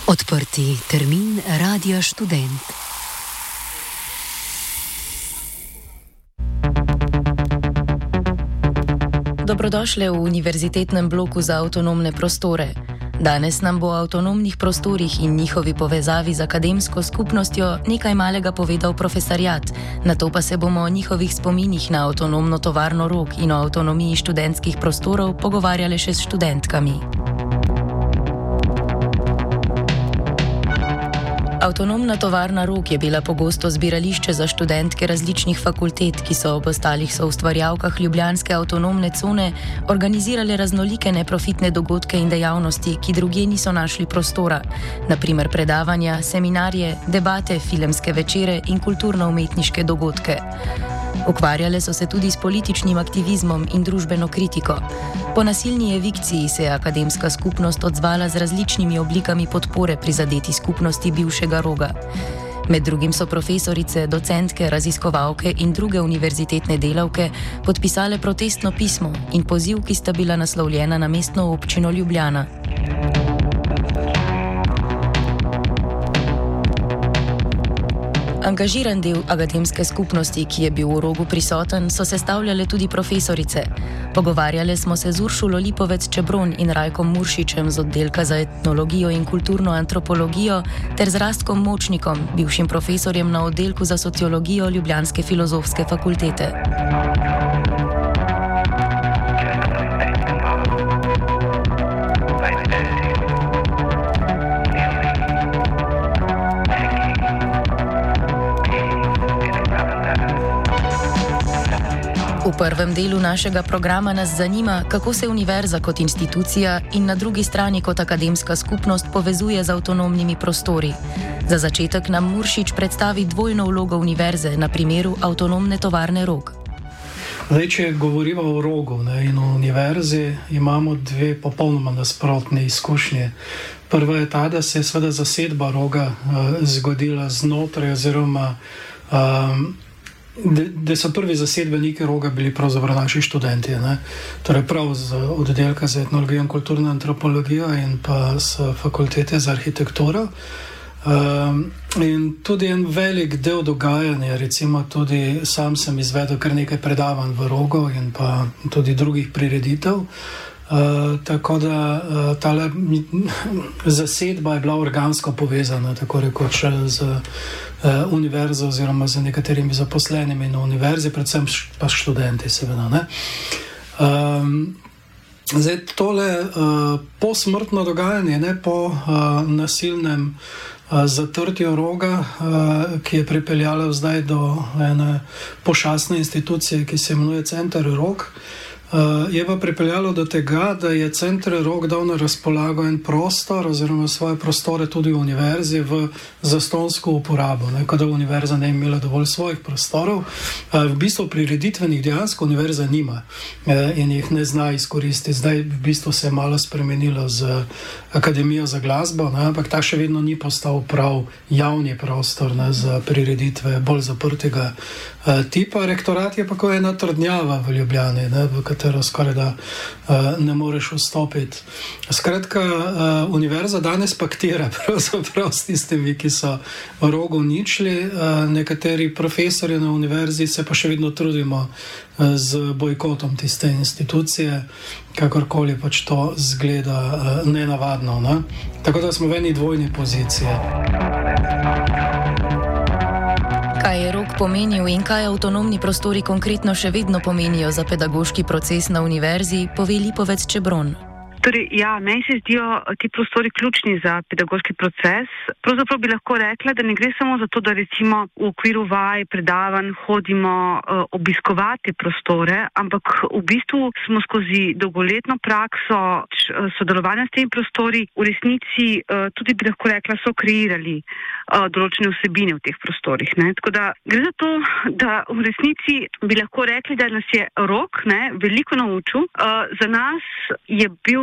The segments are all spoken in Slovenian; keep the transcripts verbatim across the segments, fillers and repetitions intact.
Odprti termin Radia Študent. Dobrodošli v univerzitetnem bloku za avtonomne prostore. Danes nam bo o avtonomnih prostorih in njihovi povezavi z akademsko skupnostjo nekaj malega povedal profesoriat, nato pa se bomo o njihovih spominih na avtonomno tovarno Rog in o avtonomiji študentskih prostorov pogovarjali še s študentkami. Avtonomna tovarna Rog je bila pogosto zbirališče za študentke različnih fakultet, ki so ob ostalih soustvarjalkah ljubljanske avtonomne cone organizirale raznolike neprofitne dogodke in dejavnosti, ki drugje niso našli prostora, na primer predavanja, seminarje, debate, filmske večere in kulturno-umetniške dogodke. Ukvarjale so se tudi s političnim aktivizmom in družbeno kritiko. Po nasilni evikciji se je akademska skupnost odzvala z različnimi oblikami podpore prizadeti skupnosti bivšega Roga. Med drugim so profesorice, docentke, raziskovalke in druge univerzitetne delavke podpisale protestno pismo in poziv, ki sta bila naslovljena na mestno občino Ljubljana. Angažiran del akademske skupnosti, ki je bil v Rogu prisoten, so sestavljale tudi profesorice. Pogovarjale smo se z Uršulo Lipovec-Čebron in Rajkom Muršičem z oddelka za etnologijo in kulturno antropologijo ter z Rastkom Močnikom, bivšim profesorjem na oddelku za sociologijo Ljubljanske filozofske fakultete. V prvem delu našega programa nas zanima, kako se univerza kot institucija in na drugi strani kot akademska skupnost povezuje z avtonomnimi prostori. Za začetek nam Muršič predstavi dvojno vlogo univerze na primeru avtonomne tovarne Rog. Zdaj, če govorimo o Rogu, ne, in o univerzi, imamo dve popolnoma nasprotne izkušnje. Prva je ta, da se je seveda zasedba Roga uh, zgodila znotraj oziroma um, da so prvi zasedbeniki Roga bili pravzaprav naši študenti, ne? Torej prav z oddelka za etnologijo in kulturno antropologijo in pa s fakultete za arhitekturo. Um, in tudi en velik del dogajanja, recimo tudi sam sem izvedel kar nekaj predavanj v Rogu in pa tudi drugih prireditev. Uh, tako da uh, tale zasedba je bila organsko povezana, tako rekoč z uh, univerzo oziroma z nekaterimi zaposlenimi na univerzi, predvsem pa študenti seveda. Ne? Um, zdaj tole uh, posmrtno dogajanje, ne, po uh, nasilnem uh, zatrtju Roga, uh, ki je pripeljalo zdaj do ene pošastne institucije, ki se imenuje Center Rog, Uh, je pa pripeljalo do tega, da je Center Rog dal na razpolago en prostor oziroma svoje prostore tudi v univerzi v zastonjsko uporabo, ne, kot da univerza ne imela dovolj svojih prostorov. Uh, v bistvu prireditvenih dejansko univerza nima uh, in jih ne zna izkoristiti. Zdaj v bistvu se je malo spremenilo z Akademijo za glasbo, ne, ampak ta še vedno ni postal prav javni prostor, ne, za prireditve bolj zaprtega uh, tipa. Rektorat je pa kot ena trdnjava v Ljubljani, ne, v katero skoraj da uh, ne moreš vstopiti. Skratka, uh, univerza danes paktira pravzaprav s tistimi, ki so v Rogu uničili. Uh, nekateri profesori na univerzi se pa še vedno trudimo uh, z bojkotom tiste institucije, kakorkoli pač to zgleda uh, nenavadno. Ne? Tako da smo v eni dvojni poziciji. Kaj je Rog pomenil in kaj avtonomni prostori konkretno še vedno pomenijo za pedagoški proces na univerzi, pove Lipovec-Čebron. Torej, ja, meni se zdijo ti prostori ključni za pedagoški proces. Pravzaprav bi lahko rekla, da ne gre samo za to, da recimo v okviru vaj, predavanj hodimo uh, obiskovati prostore, ampak v bistvu smo skozi dolgoletno prakso uh, sodelovanja s temi prostori v resnici uh, tudi bi lahko rekla, so kreirali uh, določene vsebine v teh prostorih. Ne? Tako da gre za to, da v resnici bi lahko rekli, da nas je Rog, ne, veliko naučil. Uh, za nas je bil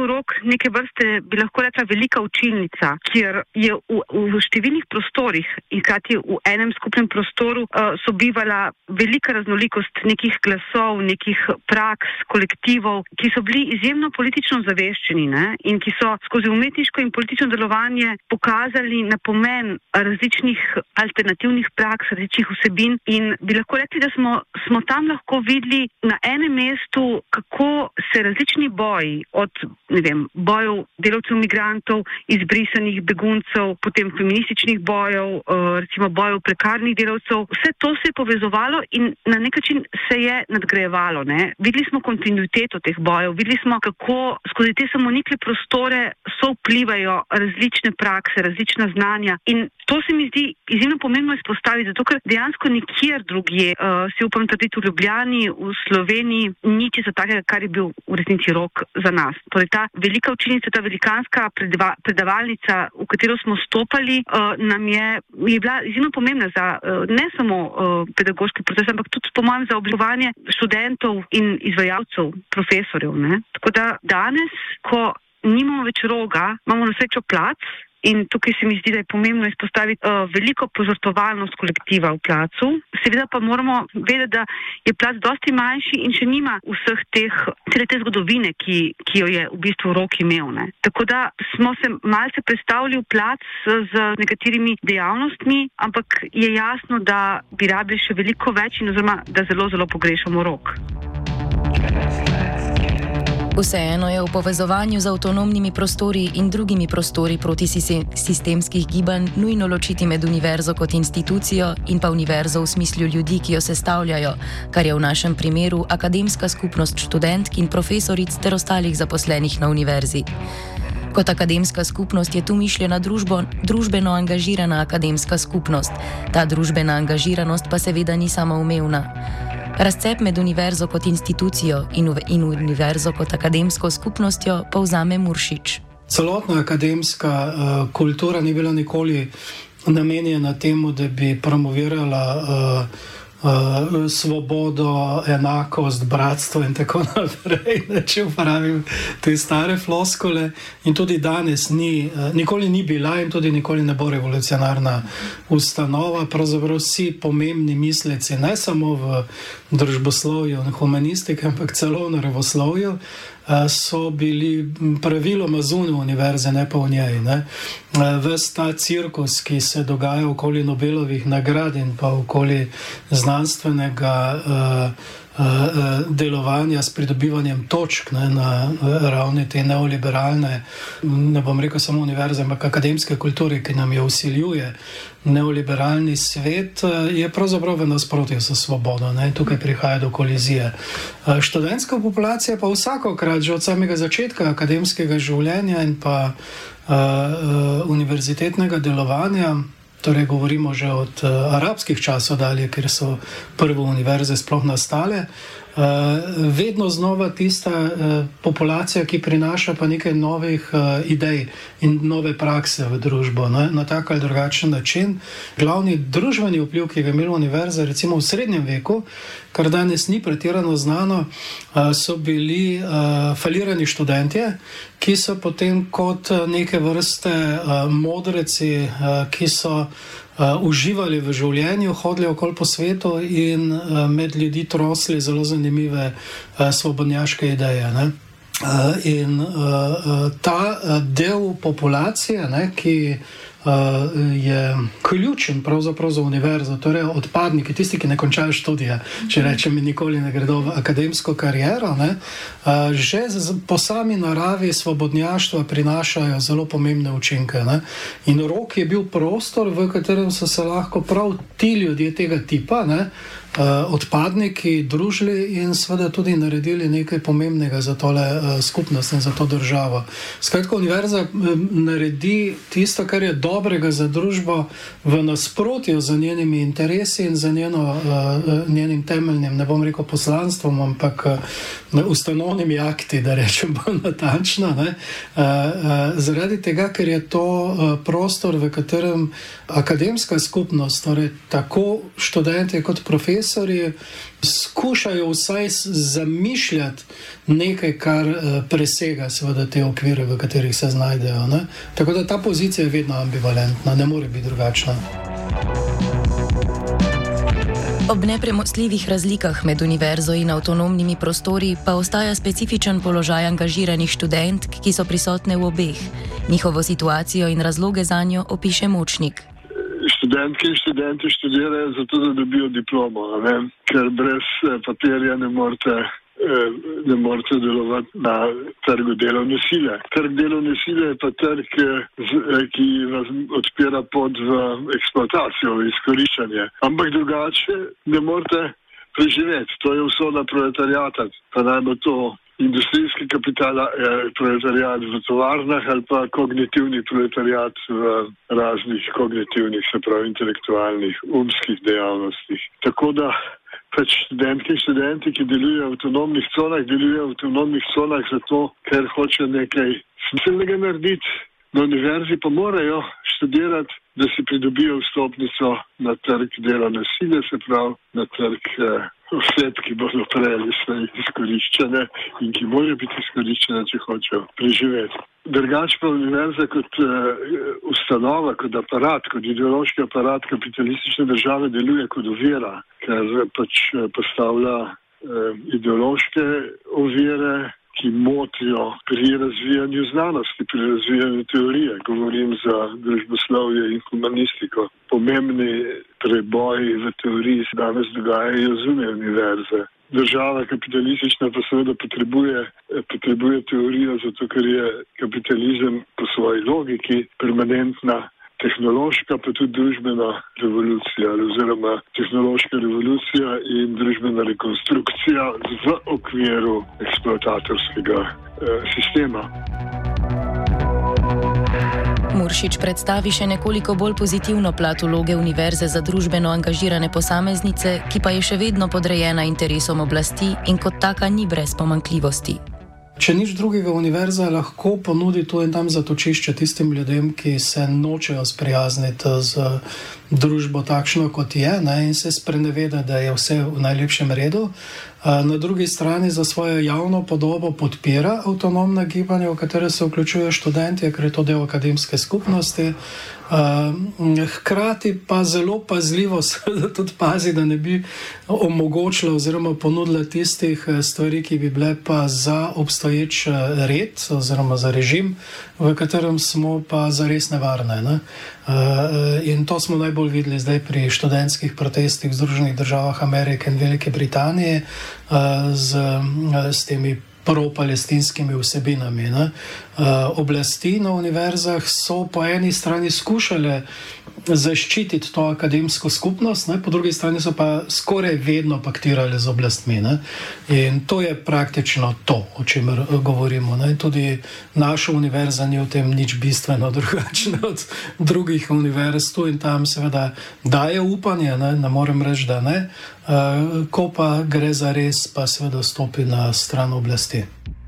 Rog neke vrste, bi lahko rekla, velika učilnica, kjer je v, v številnih prostorih in krati v enem skupnem prostoru uh, sobivala velika raznolikost nekih glasov, nekih praks, kolektivov, ki so bili izjemno politično zaveščeni, ne? In ki so skozi umetniško in politično delovanje pokazali na pomen različnih alternativnih praks, različnih vsebin in bi lahko rekli, da smo, smo tam lahko videli na enem mestu, kako se različni boji, od ne vem, bojev delavcev migrantov, izbrisanih beguncev, potem feminističnih bojev, recimo bojev prekarnih delavcev, vse to se je povezovalo in na nek način se je nadgrajevalo. Ne? Videli smo kontinuiteto teh bojev, videli smo, kako skozi te samonikle prostore so vplivajo različne prakse, različna znanja in to se mi zdi izjemno pomembno izpostaviti, zato ker dejansko nikjer drugje, uh, si upam trditi v Ljubljani, v Sloveniji, ni čisto takega, kar je bil v resnici Rog za nas. Torej ta velika učilnica, ta velikanska predva, predavalnica, v katero smo stopali, uh, nam je, je bila izjemno pomembna za uh, ne samo uh, pedagoški proces, ampak tudi po mojem za oblikovanje študentov in izvajalcev, profesorjev. Ne? Tako da danes, ko nimamo več Roga, imamo na srečo plac, in tukaj se mi zdi, da je pomembno izpostaviti uh, veliko požrtvovalnost kolektiva v placu. Seveda pa moramo vedeti, da je plac dosti manjši in še nima vseh teh, cele te zgodovine, ki, ki jo je v bistvu Rog imel. Ne. Tako da smo se malce predstavili v plac z nekaterimi dejavnostmi, ampak je jasno, da bi rabili še veliko več in oziroma, da zelo, zelo pogrešamo Rog. Vseeno je v povezovanju z avtonomnimi prostori in drugimi prostori proti sistemskih gibanj nujno ločiti med univerzo kot institucijo in pa univerzo v smislu ljudi, ki jo sestavljajo, kar je v našem primeru akademska skupnost študentk in profesoric ter ostalih zaposlenih na univerzi. Kot akademska skupnost je tu mišljena družbo, družbeno angažirana akademska skupnost. Ta družbena angažiranost pa seveda ni samoumevna. Razcep med univerzo kot institucijo in, in univerzo kot akademsko skupnostjo povzame Muršič. Celotna akademska uh, kultura ni bila nikoli namenjena temu, da bi promovirala uh, uh, svobodo, enakost, bratstvo in tako naprej, da če uporabim te stare floskole. In tudi danes ni, uh, nikoli ni bila in tudi nikoli ne bo revolucionarna ustanova. Pravzaprav vsi pomembni misleci, ne samo v družboslovju in humanistiki, ampak celo v naravoslovju, so bili praviloma zunaj univerze, ne pa v njej. Ne. Ves ta cirkus, ki se dogaja okoli Nobelovih nagrad in pa okoli znanstvenega uh, uh, delovanja s pridobivanjem točk, ne, na ravni te neoliberalne, ne bom rekel samo univerze, ampak akademske kulture, ki nam jo vsiljuje neoliberalni svet, je pravzaprav v nasprotju s svobodo. Ne? Tukaj prihaja do kolizije. Študentska populacija pa vsakokrat, že od samega začetka akademskega življenja in pa uh, uh, univerzitetnega delovanja, torej govorimo že od uh, arabskih časov dalje, ker so prve univerze sploh nastale, uh, vedno znova tista uh, populacija, ki prinaša pa nekaj novih uh, idej in nove prakse v družbo, ne? Na tak ali drugačen način. Glavni družbeni vpliv, ki ga je imela univerza recimo v srednjem veku, kar danes ni pretirano znano, uh, so bili uh, falirani študentje, ki so potem kot neke vrste uh, modreci, uh, ki so Uh, uživali v življenju, hodili okoli po svetu in uh, med ljudi trosli zelo zanimive uh, svobodnjaške ideje. Ne? Uh, in uh, ta uh, del populacije, ne, ki uh, je ključen pravzaprav za univerzo, torej odpadniki, tisti, ki ne končajo študija, če rečem, nikoli ne gredo v akademsko kariero, ne, uh, že z, po sami naravi svobodnjaštva prinašajo zelo pomembne učinke. Ne. In Rog je bil prostor, v katerem so se lahko prav ti ljudje tega tipa, ne, Uh, odpadniki družili in seveda tudi naredili nekaj pomembnega za tole uh, skupnost in za to državo. Skratka, univerza um, naredi tisto, kar je dobrega za družbo v nasprotju z njenimi interesi in za njeno, uh, njenim temeljnim, ne bom rekel poslanstvom, ampak uh, ustanovnimi akti, da rečem bolj natančno. Ne? Uh, uh, zaradi tega, ker je to uh, prostor, v katerem akademska skupnost, torej tako študentje kot profesori, profesori skušajo vsaj zamišljati nekaj, kar presega seveda te okvire, v katerih se znajdejo. Ne? Tako da ta pozicija je vedno ambivalentna, ne more biti drugačna. Ob nepremostljivih razlikah med univerzo in avtonomnimi prostori pa ostaja specifičen položaj angažiranih študentk, ki so prisotne v obeh. Njihovo situacijo in razloge zanjo opiše Močnik. Študentke in študenti študirajo zato, da dobijo diplomo, ne? Ker brez papirja ne morete, ne morete delovati na trgu delovne sile. Trg delovne sile je pa trg, ki vas odpira pot v eksploatacijo, v izkoriščanje. Ampak drugače ne morete preživeti. To je usoda proletariata. Pa naj bo to industrijski kapital, proletariat v tovarnah ali pa kognitivni proletariat v raznih kognitivnih, se pravi intelektualnih, umskih dejavnostih. Tako da pač študentke in študenti, ki delujejo v avtonomnih conah, delujejo v avtonomnih conah zato, ker hoče nekaj smiselnega narediti. Na univerzi pa morajo študirati, da si pridobijo vstopnico na trg delovne sile, se pravi na trg eh, oseb, ki bodo prej ali slej izkoriščene in ki morajo biti izkoriščene, če hočejo preživeti. Drugače pa univerza kot uh, ustanova, kot aparat, kot ideološki aparat kapitalistične države deluje kot ovira, ker pač postavlja uh, ideološke ovire, ki motijo pri razvijanju znanosti, pri razvijanju teorije. Govorim za družboslovje in humanistiko. Pomembni preboji v teoriji se danes dogajajo zunaj univerze. Država kapitalistična pa seveda potrebuje, potrebuje teorijo, zato ker je kapitalizem po svoji logiki permanentna tehnološka, pa tudi družbena revolucija, oziroma tehnološka revolucija in družbena rekonstrukcija v okviru eksploatatorskega eh, sistema. Muršič predstavi še nekoliko bolj pozitivno plat vloge univerze za družbeno angažirane posameznice, ki pa je še vedno podrejena interesom oblasti in kot taka ni brez pomanjkljivosti. Če nič drugega, univerza lahko ponudi tu in tam zatočišče tistim ljudem, ki se nočejo sprijazniti z družbo takšno, kot je, ne, in se spreneveda, da je vse v najlepšem redu. Na drugi strani za svojo javno podobo podpira avtonomna gibanja, v katere se vključujejo študenti, ker je to del akademske skupnosti. Hkrati pa zelo pazljivo tudi pazi, da ne bi omogočila oziroma ponudila tistih stvari, ki bi bile pa za obstoječ red oziroma za režim, v katerem smo pa zares nevarne. Ne? In to smo najbolj videli zdaj pri študentskih protestih v Združenih državah Amerike in Velike Britanije z, s temi pro-palestinskimi vsebinami. Ne? Oblasti na univerzah so po eni strani skušale zaščititi to akademsko skupnost, ne? Po drugi strani so pa skoraj vedno paktirali z oblastmi. Ne? In to je praktično to, o čemer govorimo. Ne? Tudi naša univerza ni v tem nič bistveno drugačna od drugih univerz. Tu in tam seveda daje upanje, ne, ne morem reči, da ne. Uh, ko pa gre za res, pa seveda stopi na stran oblasti.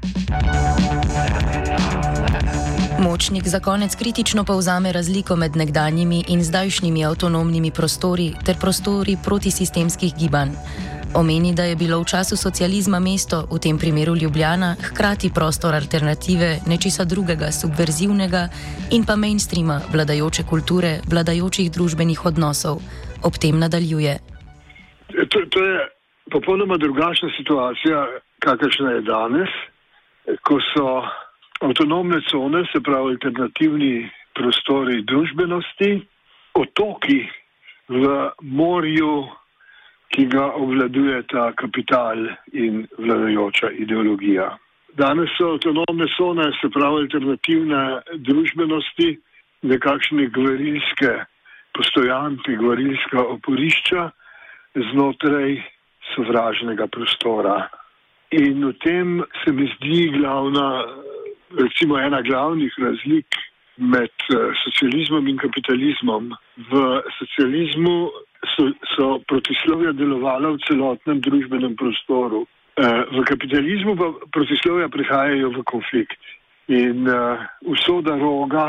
Močnik za konec kritično povzame razliko med nekdanjimi in zdajšnjimi avtonomnimi prostori ter prostori protisistemskih gibanj. Omeni, da je bilo v času socializma mesto, v tem primeru Ljubljana, hkrati prostor alternative, nečesa drugega, subverzivnega in pa mainstreama, vladajoče kulture, vladajočih družbenih odnosov. Ob tem nadaljuje. To, to je popolnoma drugačna situacija, kakršna je danes, ko so avtonomne cone, se pravi alternativni prostori družbenosti, otoki v morju, ki ga obvladuje ta kapital in vladajoča ideologija. Danes so avtonomne cone, se pravi alternativne družbenosti, nekakšne gvarilske postojanke, gvarilska oporišča znotraj sovražnega prostora. In v tem se mi zdi glavna, recimo ena glavnih razlik med socializmom in kapitalizmom. V socializmu so, so protislovja delovala v celotnem družbenem prostoru. V kapitalizmu pa protislovja prihajajo v konflikt. In usoda roga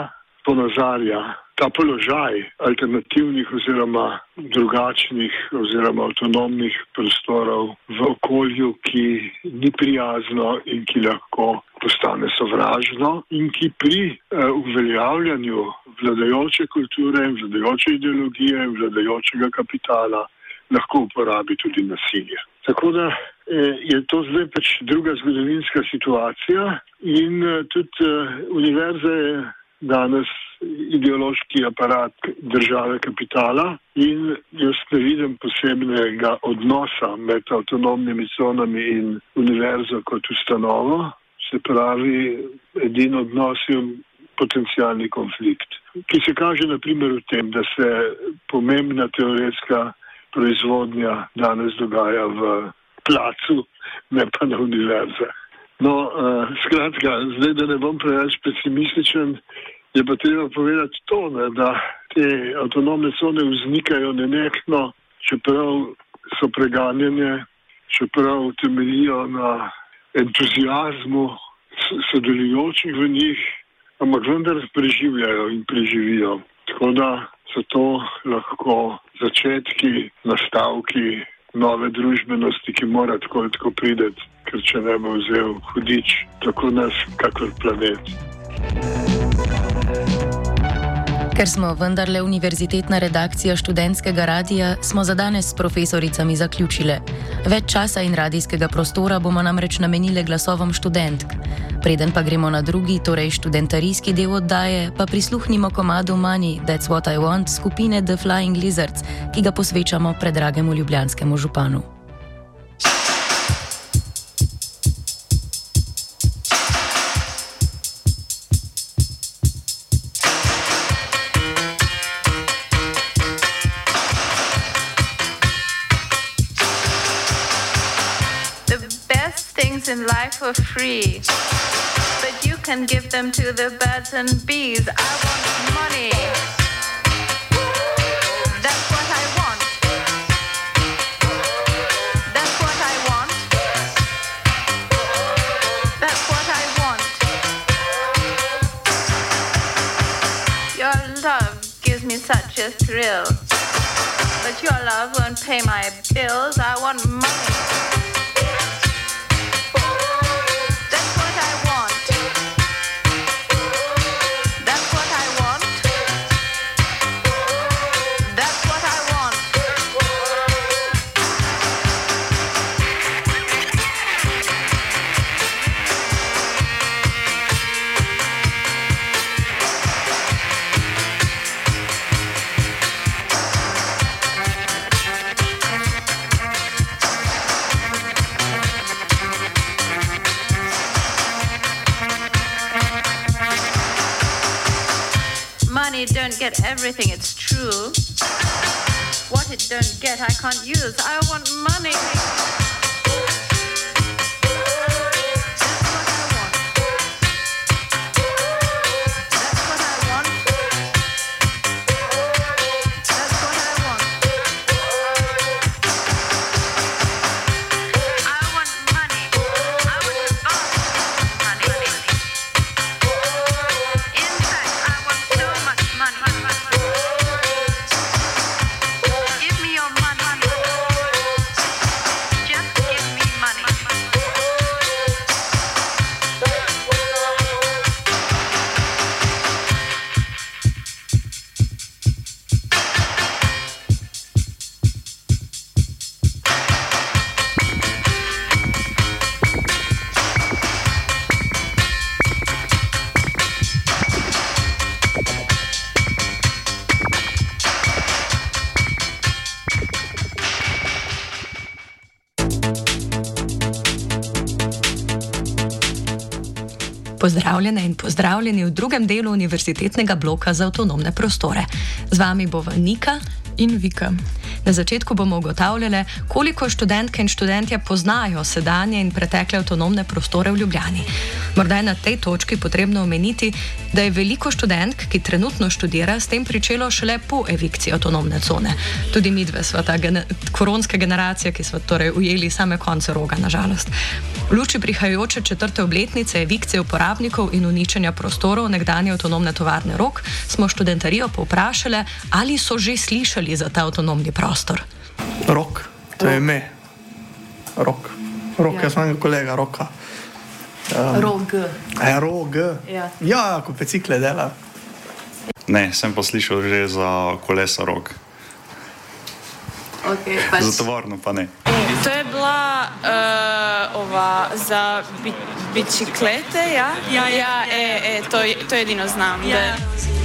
ponazarja ta položaj alternativnih oziroma drugačnih oziroma avtonomnih prostorov v okolju, ki ni prijazno in ki lahko postane sovražno in ki pri uh, uveljavljanju vladajoče kulture in vladajoče ideologije in vladajočega kapitala lahko uporabi tudi nasilje. Tako da eh, je to zdaj pač druga zgodovinska situacija in eh, tudi eh, univerza je danes ideološki aparat države kapitala in jaz ne vidim posebnega odnosa med avtonomnimi conami in univerzo kot ustanovo, se pravi, edin odnos je potencijalni konflikt, ki se kaže na primer v tem, da se pomembna teoretska proizvodnja danes dogaja v placu, ne pa na univerzah. No, uh, skratka, zdaj, da ne bom preveč pesimističen, je pa treba povedati to, ne, da te avtonomne cone vznikajo nenehno, čeprav so preganjene, čeprav temeljijo na entuzijazmu sodelujočih v njih, ampak vendar preživljajo in preživijo. Tako da so to lahko začetki, nastavki nove družbenosti, ki mora tako tako prideti, ker če ne bo vzel hudič, tako nas, kakor planet. Ker smo vendarle univerzitetna redakcija študentskega radia, smo za danes s profesoricami zaključile. Več časa in radijskega prostora bomo namreč namenile glasovom študentk. Preden pa gremo na drugi, torej študentarijski del oddaje, pa prisluhnimo komadu Money, That's What I Want skupine The Flying Lizards, ki ga posvečamo predragemu ljubljanskemu županu. In life are free, but you can give them to the birds and bees. I want money. That's what I want. That's what I want. That's what I want. Your love gives me such a thrill, but your love won't pay my bills. I want money. Money don't get everything, it's true. What it don't get, I can't use. I want money. Pozdravljene in pozdravljeni v drugem delu univerzitetnega bloka za avtonomne prostore. Z vami bova Nika in Vika. Na začetku bomo ugotavljali, koliko študentke in študentje poznajo sedanje in pretekle avtonomne prostore v Ljubljani. Morda je na tej točki potrebno omeniti, da je veliko študentk, ki trenutno študira, s tem pričelo šele po evikciji avtonomne cone. Tudi mi dve sva ta gene- koronska generacija, ki sva torej ujeli same konce Roga, nažalost. V luči prihajajoče četrte obletnice evikcije uporabnikov in uničenja prostorov nekdanje avtonomne tovarne Rog smo študentarijo povprašali, ali so že slišali za ta avtonomni prostor. Rog, to je ime. Rog. Rog, ja. Jaz imam kolega Roka. Um, Rog. Je Rog. Ja, ja, ko bicikle dela. Ne, sem pa slišal že za kolesa Rog. Okay, pač. Za tovarno pa ne. To je bila uh, ova za bi, biciklete, ja? Ja, ja, e, e, to, to edino znam. Ja.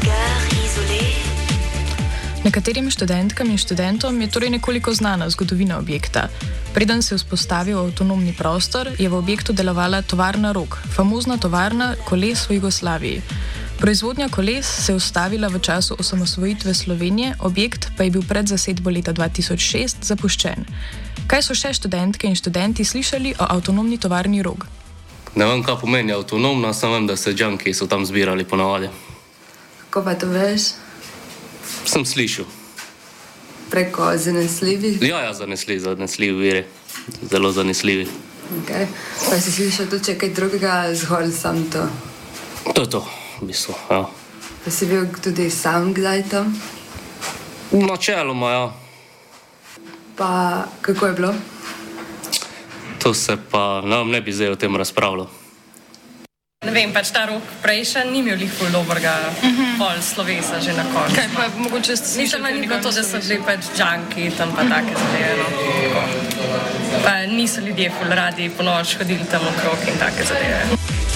Nekaterim študentkam in študentom je torej nekoliko znana zgodovina objekta. Preden se je vzpostavil avtonomni prostor, je v objektu delovala tovarna Rog, famozna tovarna koles v Jugoslaviji. Proizvodnja koles se je ustavila v času osamosvojitve Slovenije, objekt pa je bil pred zasedbo leta dva tisoč šest zapuščen. Kaj so še študentke in študenti slišali o avtonomni tovarni Rog? Ne vem, kaj pomeni avtonomna, samo vem, da se džanki so tam zbirali ponavadi. Kako pa to veš? Sem slišal. Preko zanesljivih? Ja, ja, zanesljivi, zanesljivi viri. Zelo zanesljivi. Okay. Pa si slišal tudi kaj drugega, zgolj sam to? To je to, v bistvu, ja. Pa si bil tudi sam kdaj tam? Načeloma, ja. Pa kako je bilo? To se pa, no, ne bi zdaj o tem razpravljal. Ne vem, pač ta Rog prejšen ni imel lih ful dobrega uh-huh. pol slovesa že na koncu. Kaj pa mogoče ste slišali? Mislim, ni bilo to, da so bili pač džanki tam pa take zadeve, no. Pa niso ljudje ful radi po noč hodili tam okrog in take zadeve.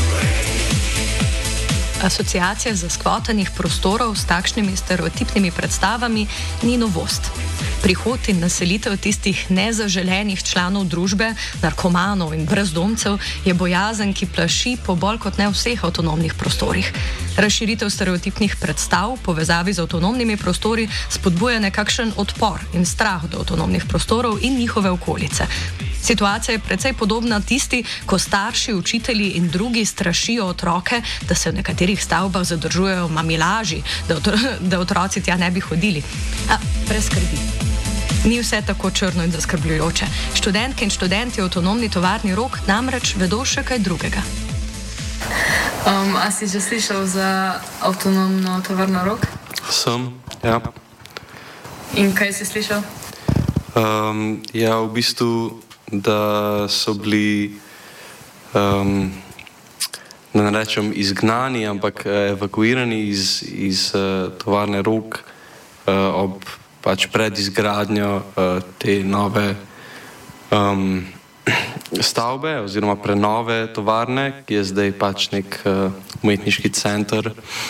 Asociacija zaskvotanih prostorov s takšnimi stereotipnimi predstavami ni novost. Prihod in naselitev tistih nezaželenih članov družbe, narkomanov in brezdomcev je bojazen, ki plaši po bolj kot ne vseh avtonomnih prostorih. Razširitev stereotipnih predstav v povezavi z avtonomnimi prostori spodbuja nekakšen odpor in strah do avtonomnih prostorov in njihove okolice. Situacija je precej podobna tisti, ko starši, učitelji in drugi strašijo otroke, da se v nekaterih stavbah zadržujejo mamilaži, da, otro, da otroci tja ne bi hodili. A, brez skrbi. Ni vse tako črno in zaskrbljujoče. Študentke in študenti v avtonomni tovarni Rog namreč vedo še kaj drugega. Um, a si že slišal za avtonomno tovarno Rog? Sem, ja. In kaj si slišal? Um, ja, v bistvu, da so bili, um, da ne rečem izgnani, ampak evakuirani iz, iz uh, tovarne Rog uh, ob pač pred izgradnjo uh, te nove um, stavbe oziroma prenove tovarne, ki je zdaj pač nek uh, umetniški center,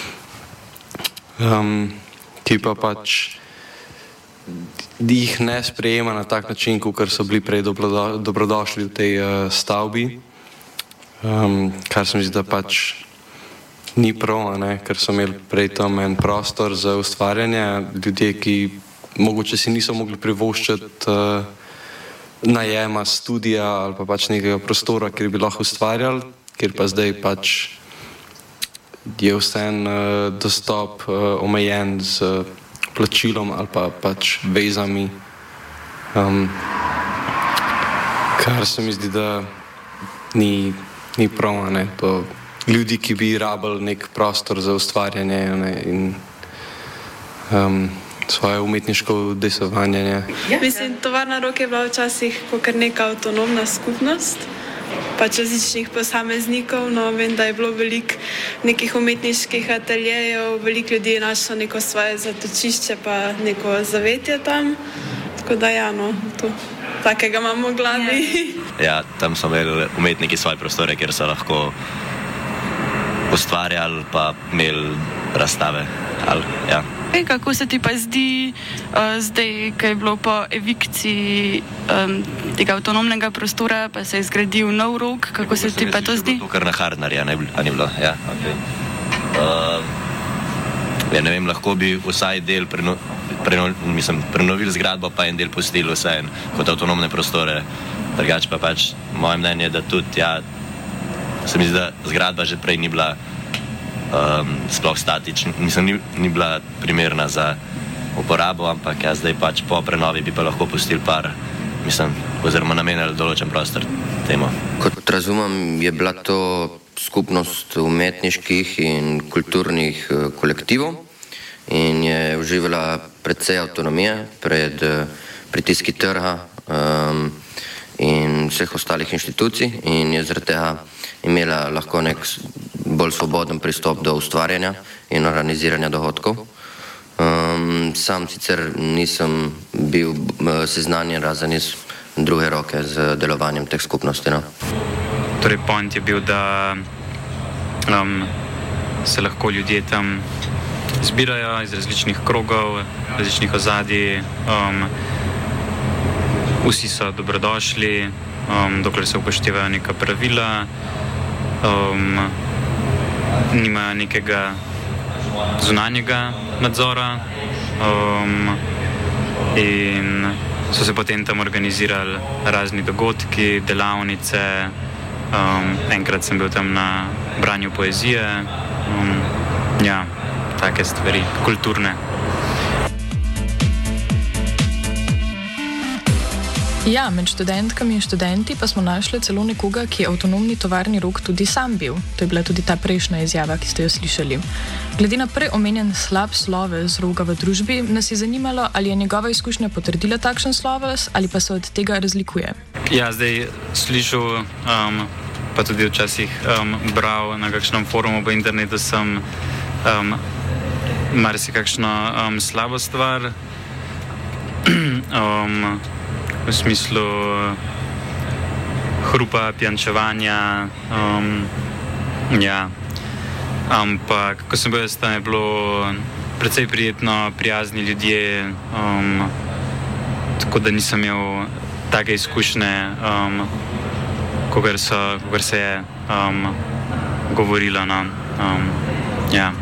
um, ki pa pač jih ne sprejema na tak način, kot so bili prej dobrodo, dobrodošli v tej uh, stavbi, um, kar se mi zdi, da pač ni prav, ne, ker so imeli prej tam en prostor za ustvarjanje, ljudje, ki mogoče si niso mogli privoščiti uh, najema studija ali pa pač nekega prostora, kjer bi lahko ustvarjali, kjer pa zdaj pač je vseeno uh, dostop uh, omejen z uh, plačilom ali pa pač vezami, um, kar se mi zdi, da ni, ni prav, ne, to ljudi, ki bi rabili nek prostor za ustvarjanje, ne, in um, svoje umetniško udejstvovanje. Ja, mislim, tovarna Rog je bila včasih kakor neka avtonomna skupnost, pač različnih posameznikov, no vem, da je bilo veliko nekih umetniških ateljejev, veliko ljudi je našlo neko svoje zatočišče pa neko zavetje tam, tako da ja, no, to takega imamo v glavi. Ja, tam so imeli umetniki svoje prostore, kjer so lahko ustvarjali pa imeli razstave, ali, ja. E, kako se ti pa zdi uh, zdaj, ko je bilo po evikciji um, tega avtonomnega prostora, pa se je zgradil nov Rog, kako se ti pa to zdi? To kar na Hardnarja, ne ni bilo, ja. Okay. Uh, ja, ne vem, lahko bi vsaj del preno, preno, mislim, prenovili zgradbo, pa en del pustili vse en, kot avtonomne prostore. Drugače pa pač moje mnenje je, da tudi, ja, se mi zdi, da zgradba že prej ni bila um, sploh statična, mislim, ni, ni bila primerna za uporabo, ampak ja, zdaj pač po prenovi bi pa lahko pustili par, mislim, oziroma namenili določen prostor temu. Kot razumem, je bila to skupnost umetniških in kulturnih kolektivov in je uživala precej avtonomije pred pritiski trga um, in vseh ostalih inštitucij in je zaradi tega imela lahko nek bolj svoboden pristop do ustvarjanja in organiziranja dogodkov. Um, sam sicer nisem bil seznanjen razen iz druge roke z delovanjem teh skupnosti. No? Torej, point je bil, da um, se lahko ljudje tam zbirajo iz različnih krogov, različnih ozadij. Um, vsi so dobrodošli, um, dokler se upoštevajo neka pravila, um, nimajo nekega zunanjega nadzora um, in so se potem tam organizirali razni dogodki, delavnice. Um, enkrat sem bil tam na branju poezije, um, ja, take stvari, kulturne. Ja, med študentkami in študenti pa smo našli celo nekoga, ki je avtonomni tovarni rok tudi sam bil. To je bila tudi ta prejšnja izjava, ki ste jo slišali. Glede na prej omenjen slab sloves roga v družbi, nas je zanimalo, ali je njegova izkušnja potrdila takšen sloves ali pa se od tega razlikuje. Ja, zdaj slišal, um, pa tudi včasih um, bral na kakšnem forumu po internetu, sem um, marsikakšno um, slabo stvar. um, v smislu hrupa, pijančevanja, um, ja. Ampak, ko sem bil jaz tam, je bilo precej prijetno, prijazni ljudje, um, tako da nisem imel take izkušnje, um, kogar so, kogar se je um, govorilo, no, um, ja.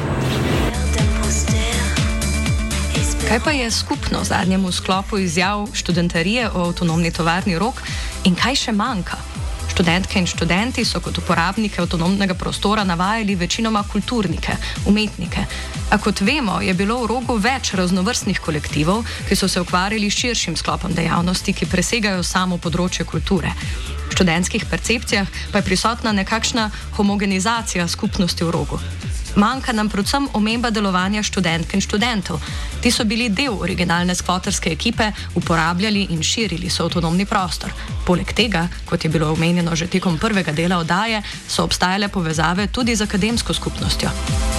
Kaj pa je skupno zadnjemu sklopu izjav študentarije o avtonomni tovarni Rog in kaj še manjka? Študentke in študenti so kot uporabnike avtonomnega prostora navajali večinoma kulturnike, umetnike. A kot vemo, je bilo v Rogu več raznovrstnih kolektivov, ki so se ukvarjali s širšim sklopom dejavnosti, ki presegajo samo področje kulture. V študentskih percepcijah pa je prisotna nekakšna homogenizacija skupnosti v Rogu. Manjka nam predvsem omemba delovanja študentk in študentov. Ti so bili del originalne skvoterske ekipe, uporabljali in širili so avtonomni prostor. Poleg tega, kot je bilo omenjeno že tekom prvega dela oddaje, so obstajale povezave tudi z akademsko skupnostjo.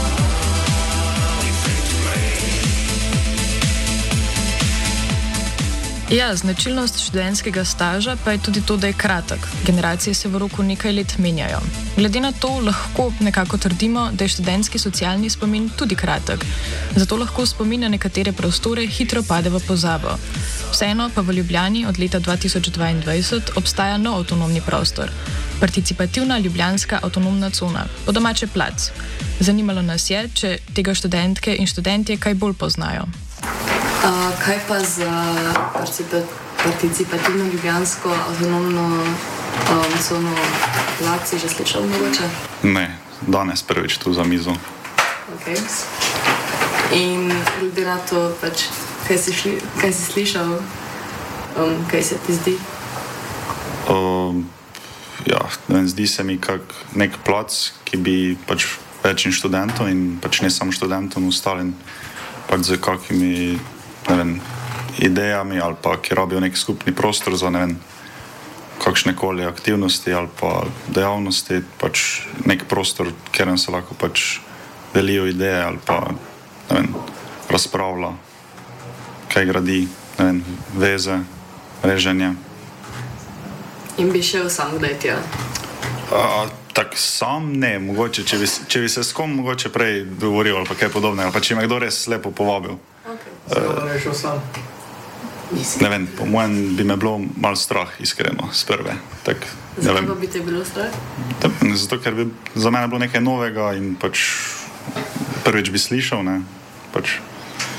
Ja, značilnost študentskega staža pa je tudi to, da je kratek. Generacije se v Rogu nekaj let menjajo. Glede na to lahko nekako trdimo, da je študentski socialni spomin tudi kratek. Zato lahko spomin na nekatere prostore hitro pade v pozabo. Vseeno pa v Ljubljani od leta dva tisoč dvaindvajset obstaja nov avtonomni prostor. Participativna ljubljanska avtonomna cona, po domače plac. Zanimalo nas je, če tega študentke in študentje kaj bolj poznajo. Uh, kaj pa za participativno ljubljansko avtonomno um, cono plac, si že slišal mogoče? Ne, danes prvič tu za mizo. Okay. In glede na to, pač, kaj, si šli, kaj si slišal, um, kaj se ti zdi? Um, ja, ne, zdi se mi kak nek plac, ki bi pač večjim študentom in pač ne samo študentom ostalim pač z kakimi ne vem, idejami ali pa ki rabijo nek skupni prostor za ne vem, kakšne koli aktivnosti ali pa dejavnosti, pač nek prostor, kjer se lahko pač delijo ideje ali pa ne vem, razpravlja, kaj gradi, ne vem, veze, reženje. In bi šel sam kdaj tja? A, tak sam ne, mogoče, če bi, če bi se s kom mogoče prej dogovoril ali pa kaj podobnega, ali pa če me kdo res lepo povabil. Zdaj ne šel sam. Ne vem, po mojem bi me bilo malo strah, iskreno, z prve. Tak, Zakaj pa bi te bilo strah? Tak, zato, ker bi za mene bilo nekaj novega in pač prvič bi slišal, ne, pač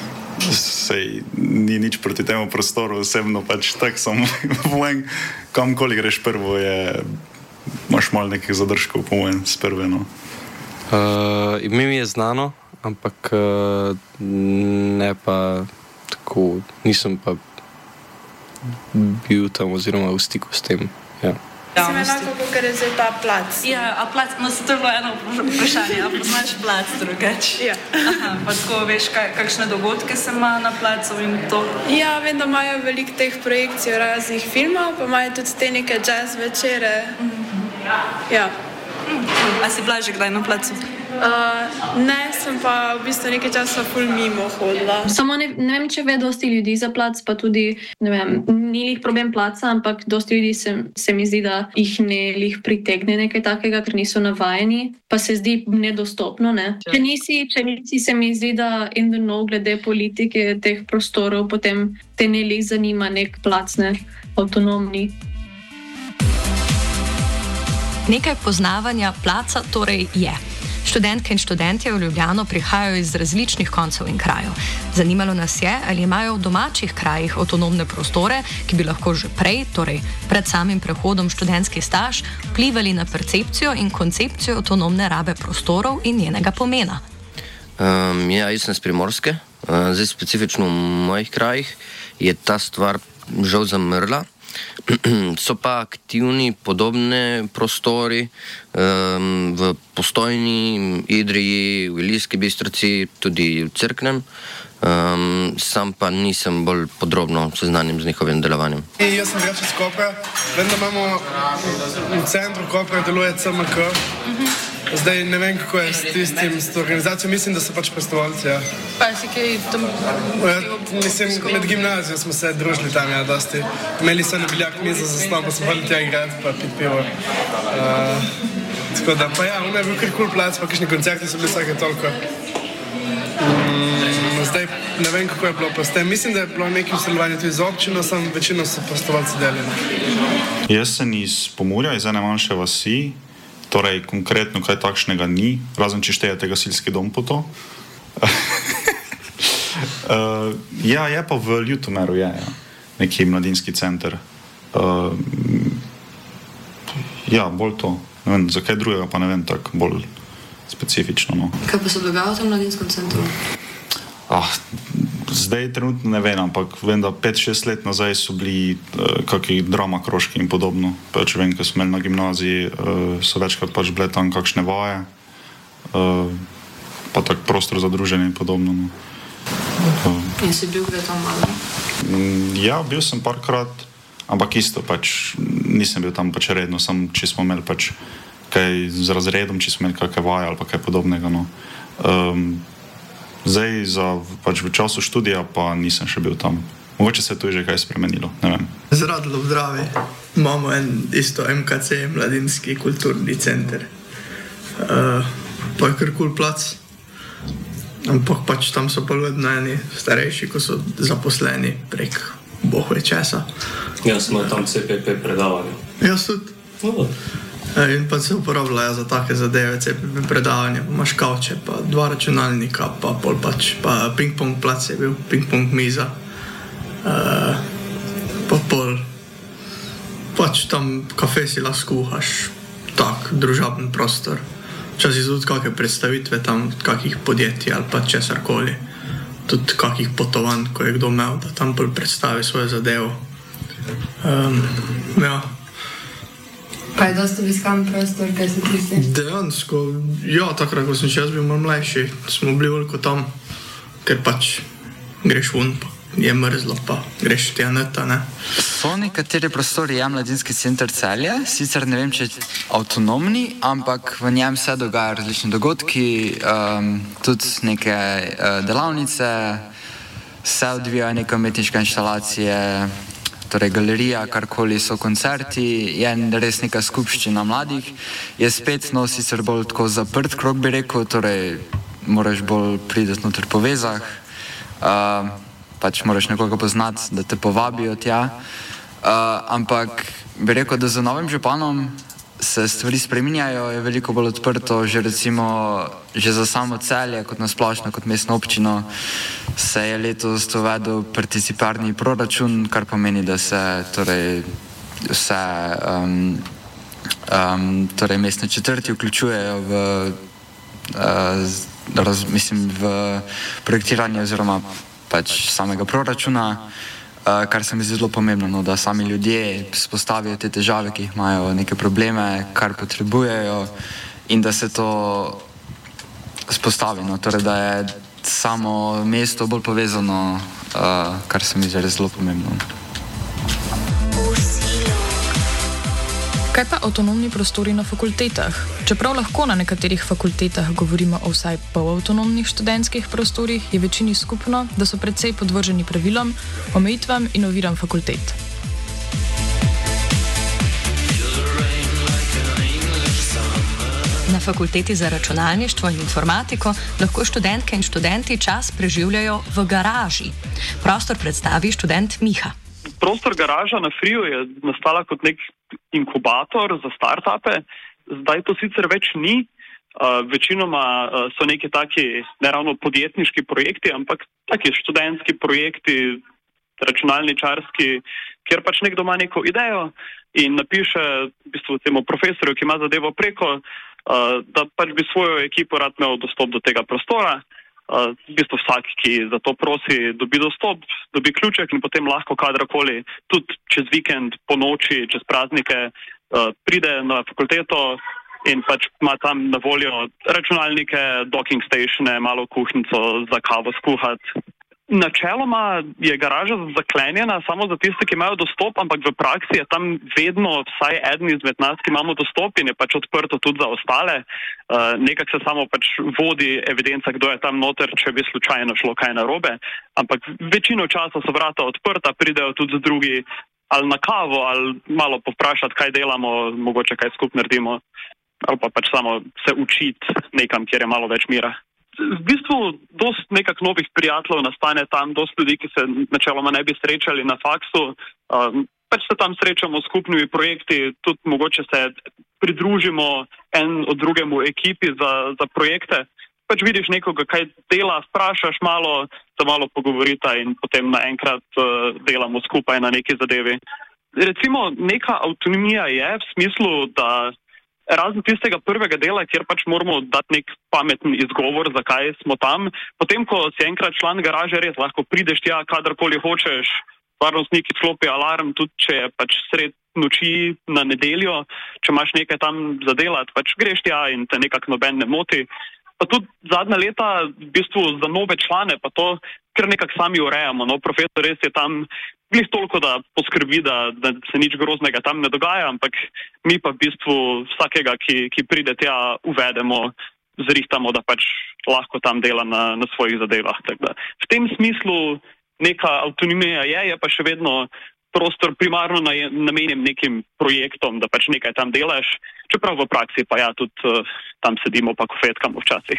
Sej ni nič proti temu prostoru, osebno pač tak samo vem, kamkoli greš prvo, je, imaš malo nekih zadržkov, po mojem, s prve, no. Uh, ime mi je znano, ampak uh, ne pa tako, nisem pa bil tam oziroma v stiku s tem, ja. Sem enako, kot je zdaj ta plac. Ja, a plac, no se to je bilo eno vprašanje, a poznaš plac drugače? Ja. Aha, pa tako veš, kaj, kakšne dogodke se ima na placu in to? Ja, vem, da imajo veliko teh projekcij raznih filmov, pa imajo tudi te neke jazz večere. Mm-hmm. Ja. A si bila že kdaj na placu? Uh, ne, sem pa v bistvu nekaj časa ful mimo hodila. Samo ne, ne vem, če ve dosti ljudi za plac, pa tudi, ne vem, ni lih problem placa, ampak dosti ljudi se, se mi zdi, da jih ne lih pritegne nekaj takega, ker niso navajeni, pa se zdi nedostopno, ne. Če nisi, če nisi, se mi zdi, da in the know glede politike teh prostorov, potem te ne lih zanima nek plac, ne, avtonomni. Nekaj poznavanja placa torej je. Študentke in študentje v Ljubljano prihajajo iz različnih koncev in krajev. Zanimalo nas je, ali imajo v domačih krajih avtonomne prostore, ki bi lahko že prej, torej pred samim prehodom študentski staž, vplivali na percepcijo in koncepcijo avtonomne rabe prostorov in njenega pomena. Um, ja, jaz sem z Primorske. Uh, zdaj specifično v mojih krajih je ta stvar žal zamrla. So pa aktivni podobne prostori um, v Postojni, Idriji, v Ilirski Bistrici, tudi v Cerknem. Um, sam pa nisem bolj podrobno seznanjen z njihovim delovanjem. I, jaz sem drugače iz Kopra. Vem, da imamo v centru Kopra deluje C M K. Zdaj ne vem, kako je s tistim, s to organizacijo. Mislim, da so pač prostovoljci, ja. Pa si kaj tam... Ja, mislim, med gimnazijo smo se družili tam, ja, dosti. Imeli so nebeljak mizo za slon, pa smo hodili tja igrati, pa pit pivo. Uh, tako da, pa ja, on je bil kar cool plac, pa kakšni koncerti so bili vsake toliko. Um, zdaj ne vem, kako je bilo pa s tem. Mislim, da je bilo nekaj sodelovanja tudi z občino, sam večino so prostovoljci delili. Jaz sem iz Pomurja, iz ene manjše vasi. Torej, konkretno kaj takšnega ni, razen če štejete gasilski dom po to. uh, ja, je pa v Ljutomeru, je, ja. Neki mladinski center. Uh, ja, bolj to. Ne vem, za kaj drugega pa ne vem, tako bolj specifično. No. Kaj pa se dogaja v tem mladinskem centru? Ah, zdaj trenutno ne vem, ampak vem, da pet šest let nazaj so bili uh, kakšni drama krožki in podobno. Pač vem, ko smo imeli na gimnaziji, uh, so večkrat pač bile tam kakšne vaje, uh, pa tak prostor za druženje in podobno. No. Uh, in si bil kdaj tam malo? Ja, bil sem parkrat, ampak isto pač nisem bil tam pač redno, sam če smo imeli pač kaj z razredom, če smo imeli kakšne vaje ali pa kaj podobnega. No. Um, Zdaj, za, pač v času študija pa nisem še bil tam. Mogoče se je to že kaj spremenilo, ne vem. Z Radljo v Dravi imamo en isto M K C, Mladinski kulturni center. Uh, pa je kar cool plac. Ampak pač tam so pa vedno eni starejši, ko so zaposleni prek bohve česa. Jaz smo tam C P P predavali. Jaz tudi. No. In pa se uporabljajo za take zadeve, C P P predavanje, pa imaš kavče, pa dva računalnika, pa pol pač, pa ping-pong plac je bil, ping-pong miza, uh, pa pol, pač tam kafe si lahko skuhaš, tak, družaben prostor. Včasih so tudi kakšne predstavitve tam, kakih podjetij ali pa česarkoli, tudi kakih potovanj, ko je kdo imel, da tam pol predstavi svojo zadevo. Um, ja. Pa je dosta obiskan prostor, kaj se tiče? Dejansko, ja, takrat, ko sem še jaz bil malo mlajši, smo bili veliko tam, ker pač greš ven, pa je mrzlo, pa greš tja neta, ne. So nekateri prostori je Mladinski center Celje, sicer ne vem, če je avtonomni, ampak v njem se dogajajo različni dogodki, um, tudi neke uh, delavnice, se odvijajo neke umetniške inštalacije, torej galerija, karkoli so koncerti, je res neka skupščina mladih, je spet, no, sicer bolj tako zaprt krog, bi rekel, torej moraš bolj priti noter po vezah, uh, pač moraš nekoga poznati, da te povabijo tja, uh, ampak bi rekel, da z novim županom se stvari spreminjajo, je veliko bolj odprto, že recimo že za samo Celje, kot nasplošno, kot mestno občino, se je letos uvedel participarni proračun, kar pomeni, da se torej vse um, um, torej mestne četrti vključujejo v, uh, raz, mislim, v projektiranje oziroma pač samega proračuna. Uh, kar se mi zdi zelo pomembno, no, da sami ljudje spostavijo te težave, ki jih imajo, neke probleme, kar potrebujejo in da se to spostavi, no, torej da je samo mesto bolj povezano, uh, kar se mi zdi zelo pomembno. Kaj pa avtonomni prostori na fakultetah? Čeprav lahko na nekaterih fakultetah govorimo o vsaj polavtonomnih študentskih prostorih, je večini skupno, da so precej podvrženi pravilom, omejitvam in oviram fakultet. Na fakulteti za računalništvo in informatiko lahko študentke in študenti čas preživljajo v garaži. Prostor predstavi študent Miha. Prostor garaža na Friju je nastala kot nek inkubator za start-upe. Zdaj to sicer več ni. Uh, večinoma uh, so neki taki ne ravno podjetniški projekti, ampak taki študentski projekti, računalničarski, kjer pač nekdo ima neko idejo in napiše v bistvu temu profesorju, ki ima zadevo preko, uh, da pač bi svojo ekipo rad imel dostop do tega prostora. Uh, v bistvu vsak, ki za to prosi, dobi dostop, dobi ključek in potem lahko kadarkoli, tudi čez vikend, po noči, čez praznike, uh, pride na fakulteto in pač ima tam na voljo računalnike, docking statione, malo kuhnico za kavo skuhati. Načeloma je garaža zaklenjena samo za tiste, ki imajo dostop, ampak v praksi je tam vedno vsaj eden izmed nas, ki imamo dostop in je pač odprto tudi za ostale. Uh, nekako se samo pač vodi evidenca, kdo je tam noter, če bi slučajno šlo kaj narobe. Ampak večino časa so vrata odprta, pridejo tudi drugi ali na kavo, ali malo povprašati, kaj delamo, mogoče kaj skupaj naredimo, ali pa pač samo se učiti nekam, kjer je malo več mira. V bistvu dost nekak novih prijateljev nastane tam, dost ljudi, ki se načeloma ne bi srečali na faksu, um, pač se tam srečamo s skupnimi projekti, tudi mogoče se pridružimo en od drugemu ekipi za, za projekte. Pač vidiš nekoga, kaj dela, vprašaš malo, se malo pogovorita in potem naenkrat uh, delamo skupaj na neki zadevi. Recimo, neka avtonomija je v smislu, da razen tistega prvega dela, kjer pač moramo dati nek pameten izgovor, zakaj smo tam. Potem, ko si enkrat član garaže, res lahko prideš tja, kadarkoli hočeš, varnostniki sklopi alarm, tudi če je pač sred noči na nedeljo, če imaš nekaj tam za delati, pač greš tja in te nekako noben ne moti. Pa tudi zadnja leta v bistvu za nove člane, pa to kar nekako sami urejamo. No, profesor res je tam glih toliko, da poskrbi, da, da se nič groznega tam ne dogaja, ampak mi pa v bistvu vsakega, ki, ki pride tja, uvedemo, zrihtamo, da pač lahko tam dela na, na svojih zadevah. Da, v tem smislu neka avtonomija je, je pa še vedno prostor primarno namenjen nekim projektom, da pač nekaj tam delaš, čeprav v praksi pa ja, tudi uh, tam sedimo pa kofetkamo včasih.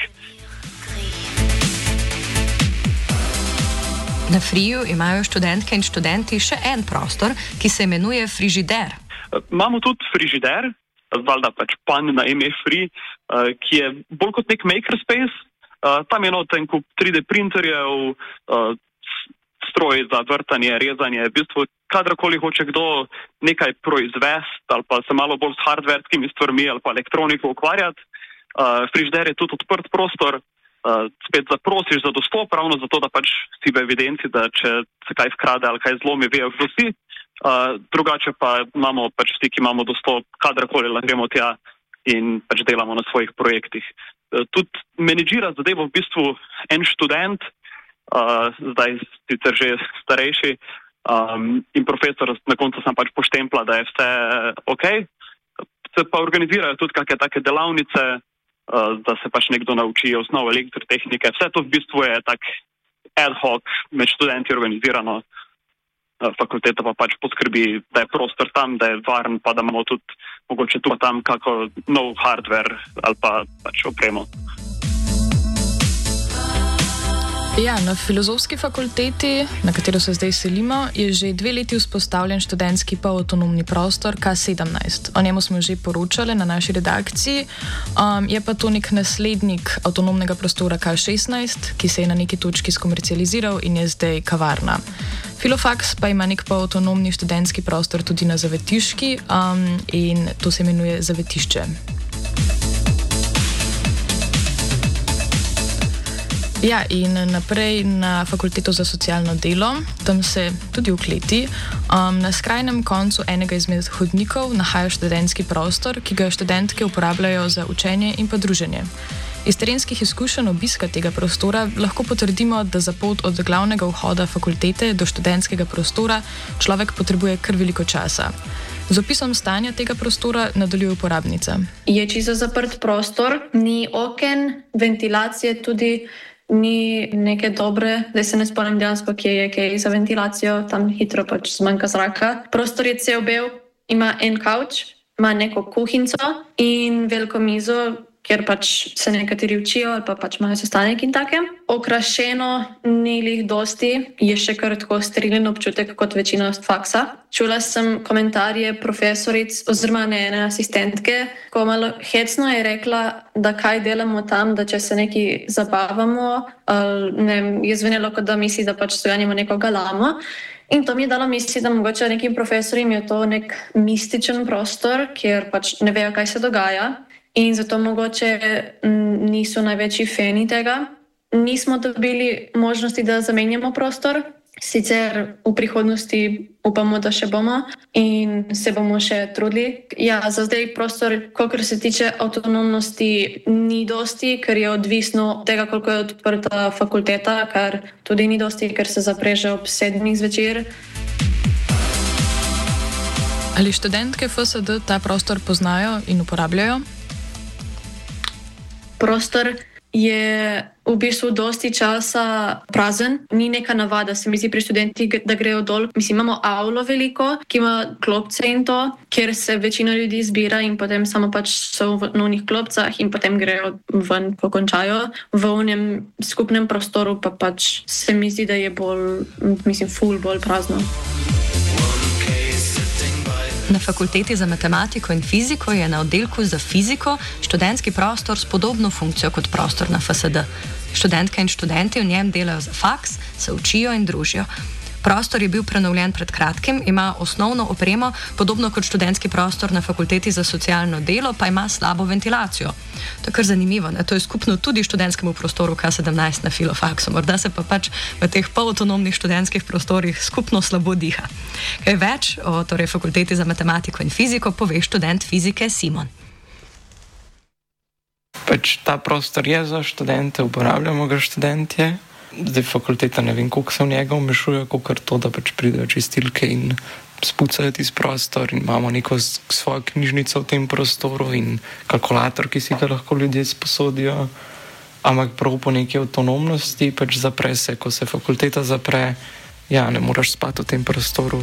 Na Friju imajo študentke in študenti še en prostor, ki se imenuje frižider. Imamo tudi frižider, valjda pač pan na ime Free, ki je bolj kot nek makerspace. Tam je noten kup tri D printerjev, stroj za vrtanje, rezanje. V bistvu, kadarkoli hoče kdo nekaj proizvesti ali pa se malo bolj s hardverskimi stvarmi ali pa elektroniko ukvarjati. Frižider je tudi odprt prostor. Uh, spet zaprosiš za dostop, ravno zato, da pač si v evidenci, da če se kaj vkrade ali kaj zlomi, vejo, kdo si. Uh, drugače pa imamo pač vsi, ki imamo dostop, kadarkoli gremo tja in pač delamo na svojih projektih. Uh, tudi menedžira zadevo v bistvu en študent, uh, zdaj sicer že starejši, um, in profesor na koncu sam pač poštempla, da je vse ok. Se pa organizirajo tudi kakšne take delavnice, da se pač nekdo nauči osnov elektrotehnike. Vse to v bistvu je tak ad hoc med študenti organizirano. Fakulteta pa pač poskrbi, da je prostor tam, da je varen, pa da imamo tudi mogoče tu tam kako nov hardware ali pa pač opremo. Ja, na Filozofski fakulteti, na katero se zdaj selimo, je že dve leti vzpostavljen študentski polavtonomni prostor K sedemnajst. O njemu smo že poročali na naši redakciji. Um, je pa to nek naslednik avtonomnega prostora K šestnajst, ki se je na neki točki skomercializiral in je zdaj kavarna. Filofax pa ima nek polavtonomni študentski prostor tudi na Zavetiški um, in to se imenuje Zavetišče. Ja, in naprej na Fakulteto za socialno delo, tam se tudi v kleti, um, na skrajnem koncu enega izmed hodnikov nahaja študentski prostor, ki ga študentke uporabljajo za učenje in pa druženje. Iz terenskih izkušenj obiska tega prostora lahko potrdimo, da za pot od glavnega vhoda fakultete do študentskega prostora človek potrebuje kar veliko časa. Z opisom stanja tega prostora nadaljuje uporabnica. Je čisto zaprt prostor, ni oken, ventilacije tudi ni neke dobre, da se ne spomnim dejansko, kje je kaj za ventilacijo, tam hitro pač zmanjka zraka. Prostor je cel bel, ima en kavč, ima neko kuhinco in veliko mizo, kjer pač se nekateri učijo ali pa pač imajo sestanek in take. Okrašeno ni lih dosti, je še kar tako sterilen občutek kot večina faksa. Čula sem komentarje profesoric oziroma ne ene asistentke, ko malo hecno je rekla, da kaj delamo tam, da če se neki zabavamo, ali, ne, je zvenelo, kot da misli, da pač stojanimo neko galamo. In to mi je dalo misliti, da mogoče nekim profesorjem je to nek mističen prostor, kjer pač ne vejo, kaj se dogaja. In zato mogoče niso največji fani tega. Nismo dobili možnosti, da zamenjamo prostor, sicer v prihodnosti upamo, da še bomo in se bomo še trudili. Ja, za zdaj prostor, kolikor se tiče avtonomnosti, ni dosti, ker je odvisno od tega, koliko je odprta fakulteta, kar tudi ni dosti, ker se zapre že ob sedmih zvečer. Ali študentke F S D ta prostor poznajo in uporabljajo? Prostor je v bistvu dosti časa prazen, ni neka navada, se mi zdi pri študentih, da grejo dol. Mislim, imamo avlo veliko, ki ima klopce in to, kjer se večina ljudi zbira in potem samo pač so v novnih klopcah in potem grejo ven, ko končajo. V onem skupnem prostoru pa pač se mi zdi, da je bolj, mislim, ful bolj prazno. Na Fakulteti za matematiko in fiziko je na oddelku za fiziko študentski prostor s podobno funkcijo kot prostor na F S D. Študentke in študenti v njem delajo za faks, se učijo in družijo. Prostor je bil prenovljen pred kratkim, ima osnovno opremo, podobno kot študentski prostor na Fakulteti za socialno delo, pa ima slabo ventilacijo. To je kar zanimivo, ne? To je skupno tudi študentskemu prostoru K sedemnajst na Filofaksu. Morda se pa pač v teh polavtonomnih študentskih prostorih skupno slabo diha. Kaj več o torej, Fakulteti za matematiko in fiziko pove študent fizike Simon. Pač ta prostor je za študente, uporabljamo ga študentje. Zdaj fakulteta ne vem, koliko se v njega vmešuje, koliko to, da pač pridejo čistilke in spucajo tisti prostor in imamo neko svojo knjižnico v tem prostoru in kalkulator, ki si ga lahko ljudje sposodijo. Ampak prav po neki avtonomnosti pač zapre se, ko se fakulteta zapre, ja, ne moraš spati v tem prostoru.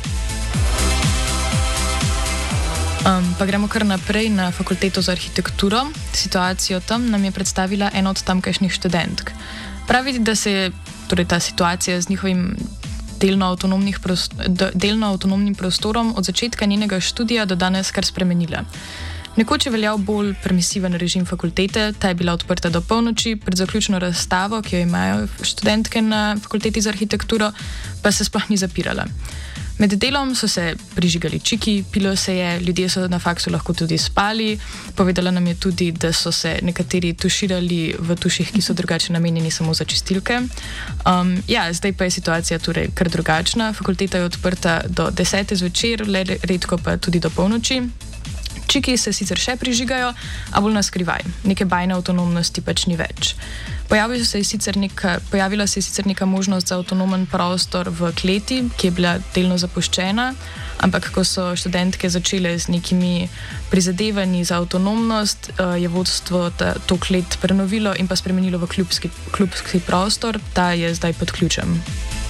Um, pa gremo kar naprej na Fakulteto za arhitekturo. Situacijo tam nam je predstavila ena od tamkajšnjih študentk. Pravi, da se je torej, ta situacija z njihovim delno, prostor, delno avtonomnim prostorom od začetka njenega študija do danes kar spremenila. Nekoč je veljal bolj permisiven režim fakultete, ta je bila odprta do polnoči, pred zaključno razstavo, ki jo imajo študentke na Fakulteti za arhitekturo, pa se sploh ni zapirala. Med delom so se prižigali čiki, pilo se je, ljudje so na faksu lahko tudi spali. Povedala nam je tudi, da so se nekateri tuširali v tuših, ki so drugače namenjeni samo za čistilke. Um, ja, zdaj pa je situacija torej kar drugačna. Fakulteta je odprta do desete zvečer, le redko pa tudi do polnoči. Čiki se sicer še prižigajo, a bolj na skrivaj. Neke bajne avtonomnosti pač ni več. Pojavila se je sicer neka, pojavila se je sicer neka možnost za avtonomen prostor v kleti, ki je bila delno zapuščena, ampak ko so študentke začele z nekimi prizadevanji za avtonomnost, je vodstvo ta, to klet prenovilo in pa spremenilo v klubski, klubski prostor, ta je zdaj pod ključem.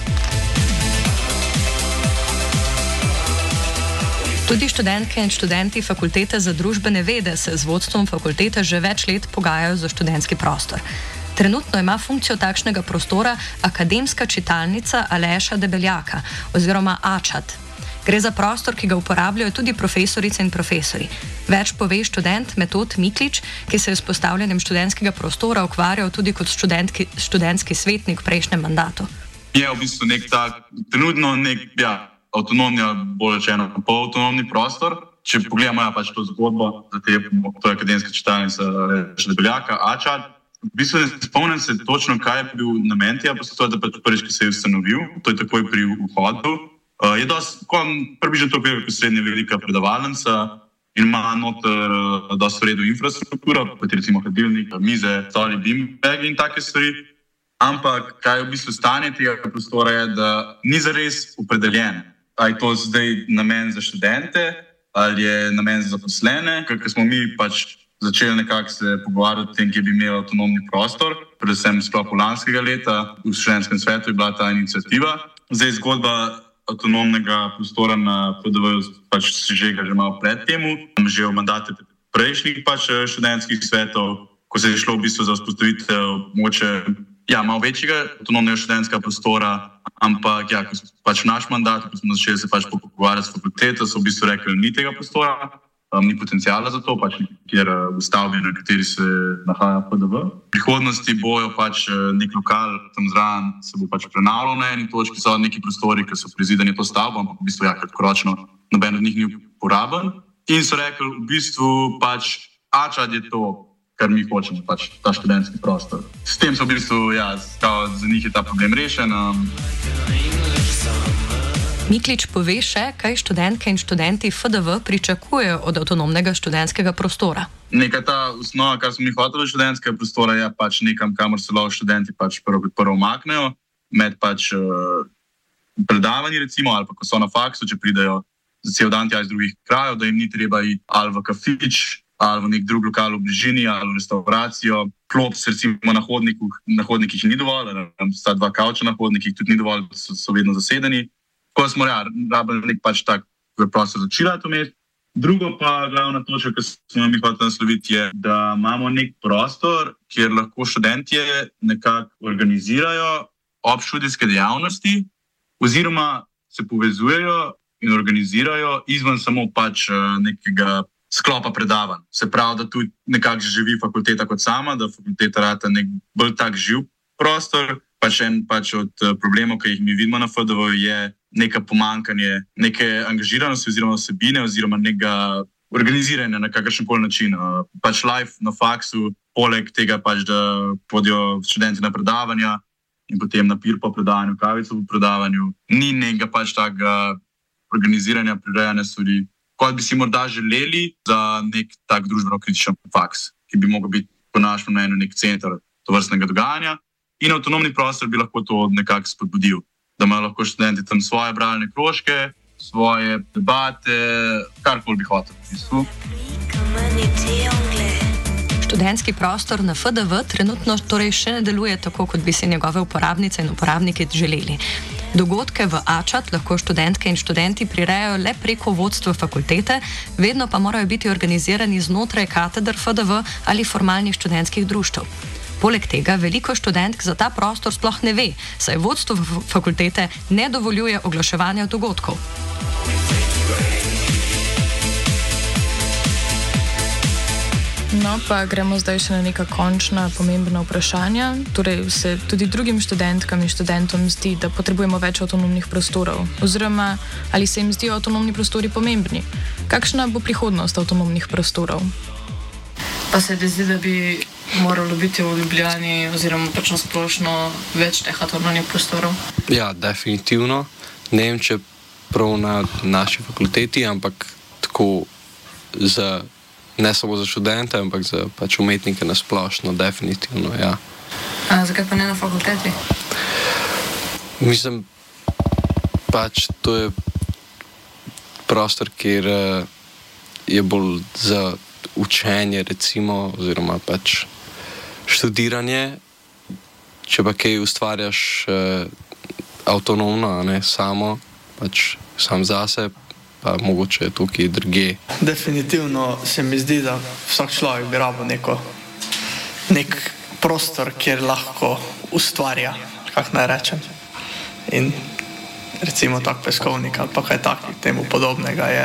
Tudi študentke in študenti Fakultete za družbene vede se z vodstvom fakultete že več let pogajajo za študentski prostor. Trenutno ima funkcijo takšnega prostora Akademska čitalnica Aleša Debeljaka oziroma Ačad. Gre za prostor, ki ga uporabljajo tudi profesorice in profesori. Več pove študent Metod Miklič, ki se je s postavljanjem študentskega prostora ukvarjal tudi kot študentki, študentski svetnik v prejšnjem mandatu. Je v bistvu nek tak, trenutno nek, ja, avtonomni, bolj rečeno, polavtonomni prostor. Če pogledamo, ja, pač to zgodbo, za te, to je Akademska čitalnica Aleša Debeljaka, Ačad. V bistvu ne spomnim se točno, kaj je bil namen tega prostora, da pač prvič, ki se je ustanovil, to je takoj pri vhodu. Uh, je dosti, približno to je srednja velika predavalnica in ima noter uh, dosti v redu infrastruktura, kot je recimo hladilnik, mize, stoli, beanbagi in take stvari. Ampak kaj je v bistvu stanje tega prostora je, da ni zares opredeljen. Ali je to zdaj namen za študente, ali je namen za zaposlene, ker smo mi pač začeli nekako se pogovarjati o tem, kje bi imel avtonomni prostor, predvsem sklopu lanskega leta, v študentskem svetu je bila ta iniciativa. Zdaj zgodba avtonomnega prostora na P D V pač se žega že malo pred temu, že v mandate prejšnjih pač študentskih svetov, ko se je šlo v bistvu za vzpostavitev moče, ja, malo večjega avtonomnega študentskega prostora, ampak ja, ko pač v naš mandat, ko smo začeli se pač pogovarjati s fakulteto, so v bistvu rekli, ni tega prostora, Um, ni potencijala za to, pač kjer v stavbi, na kateri se nahaja P D V. V prihodnosti bojo pač nek lokal tam zraven, se bo pač prenavljal na eni točki, so neki prostori, ki so prizidani to stavbo, ampak v bistvu ja, kratkoročno noben od njih ni uporaben. In so rekli, v bistvu pač Ačad je to, kar mi hočemo, pač ta študentski prostor. S tem so v bistvu, ja, za njih je ta problem rešen. Um, Miklič pove še, kaj študentke in študenti F D V pričakujejo od avtonomnega študentskega prostora. Neka ta osnova, kar smo mi hoteli od študentskega prostora, je pač nekam, kamor se lahko študenti pač prvo kot prvo maknejo, med pač uh, predavanji recimo, ali pa ko so na faksu, če pridejo za cel dan tja iz drugih krajev, da jim ni treba iti ali v kafič, ali v nek drug lokal v bližini, ali v restauracijo. Klop se recimo na hodniku, na hodnikih ni dovolj, sta dva kavča na hodnikih, tudi ni dovolj, so, so vedno zasedeni. Ko smo ja, rabili nek pač tak prostor začilati umeti. Drugo pa glavna točka, ki smo mi hoteli nasloviti, je, da imamo nek prostor, kjer lahko študentje nekako organizirajo obštudijske dejavnosti oziroma se povezujejo in organizirajo izven samo pač nekega sklopa predavanj. Se pravi, da tudi nekako živi fakulteta kot sama, da fakulteta rata nek bolj tak živ prostor. Pač en pač od problemov, ki jih mi vidimo na F D V, je neka pomankanje neke angažiranosti oziroma osebine oziroma nekega organiziranja na kakršenkoli način. Pač live na faksu, poleg tega pač, da podijo študenti na predavanja in potem na pir po predavanju, kavico po predavanju, ni nekega pač takega organiziranja, prirejanja stvari, kot bi si morda želeli za nek tak družbeno kritičen faks, ki bi mogel biti po našem mnenju nek center tovrstnega dogajanja. In avtonomni prostor bi lahko to nekako spodbudil, da imajo lahko študenti tam svoje bralne krožke, svoje debate, karkoli bi hotel. Študentski prostor na F D V trenutno torej še ne deluje tako, kot bi si njegove uporabnice in uporabniki želeli. Dogodke v Ačad lahko študentke in študenti prirejajo le preko vodstva fakultete, vedno pa morajo biti organizirani znotraj kateder F D V ali formalnih študentskih društev. Poleg tega veliko študentk za ta prostor sploh ne ve, saj vodstvo fakultete ne dovoljuje oglaševanja dogodkov. No, pa gremo zdaj še na neka končna pomembna vprašanja. Torej se tudi drugim študentkam in študentom zdi, da potrebujemo več avtonomnih prostorov. Oziroma, ali se jim zdijo avtonomni prostori pomembni? Kakšna bo prihodnost avtonomnih prostorov? Pa se ti zdi, da bi moralo biti v Ljubljani oziroma pač na splošno več teh avtonomnih prostorov? Ja, definitivno. Ne vem, če prav na naši fakulteti, ampak tako za, ne samo za študente, ampak za pač umetnike na splošno, definitivno, ja. A zakaj pa ne na fakulteti? Mislim, pač to je prostor, kjer je bolj za učenje, recimo, oziroma pač študiranje. Če pa kaj ustvarjaš eh, avtonomno, a ne samo, pač sam zase, pa mogoče je tukaj drugje. Definitivno se mi zdi, da vsak človek bi rabo neko, nek prostor, kjer lahko ustvarja, kako naj rečem. In recimo tak peskovnik ali pa kaj takih temu podobnega je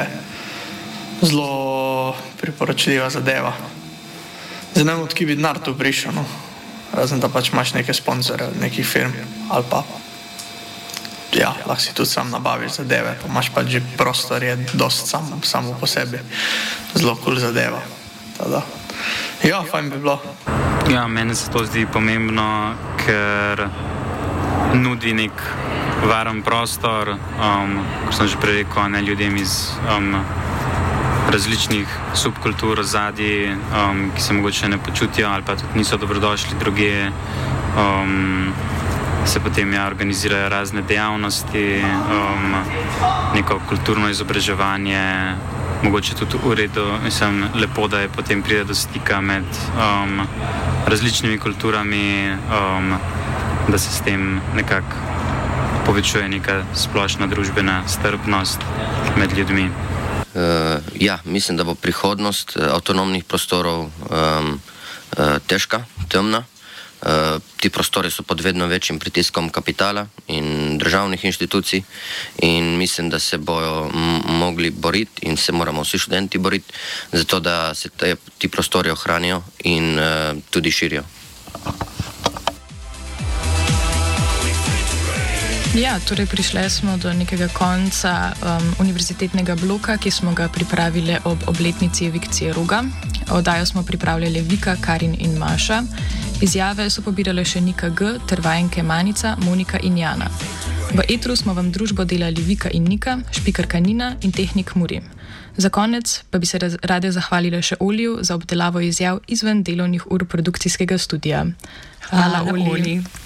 zelo priporočljiva zadeva. Zdaj ne vem, odkje bi denar tu prišel, no. Razen da pač imaš neke sponzore od nekih firm ali pa ja, lahko si tudi sam nabaviš zadeve, pa imaš pač že prostor, je dost sam, samo po sebi zelo cool zadeva. Tada. Ja, fajn bi bilo. Ja, meni se to zdi pomembno, ker nudi nek varen prostor, um, kot sem že prej rekel, ne, ljudem iz um, različnih subkultur, ozadij, um, ki se mogoče ne počutijo ali pa tudi niso dobrodošli drugje. Um, se potem ja, organizirajo razne dejavnosti, um, neko kulturno izobraževanje, mogoče tudi v redu, mislim, lepo, da je potem pride do stika med um, različnimi kulturami, um, da se s tem nekako povečuje neka splošna družbena strpnost med ljudmi. Uh, ja, mislim, da bo prihodnost avtonomnih prostorov um, uh, težka, temna. Uh, ti prostori so pod vedno večjim pritiskom kapitala in državnih inštitucij in mislim, da se bojo mogli boriti in se moramo vsi študenti boriti za to, da se te, ti prostori ohranijo in uh, tudi širijo. Ja, torej prišli smo do nekega konca um, univerzitetnega bloka, ki smo ga pripravili ob obletnici evikcije Roga. Oddajo smo pripravljali Vika, Karin in Maša. Izjave so pobirale še Nika G. ter vajenke Manica, Monika in Jana. V etru smo vam družbo delali Vika in Nika, špikarka Nina in tehnik Muri. Za konec pa bi se rade zahvalile še Oliju za obdelavo izjav izven delovnih ur produkcijskega studija. Hvala, Hvala Oli. Oli.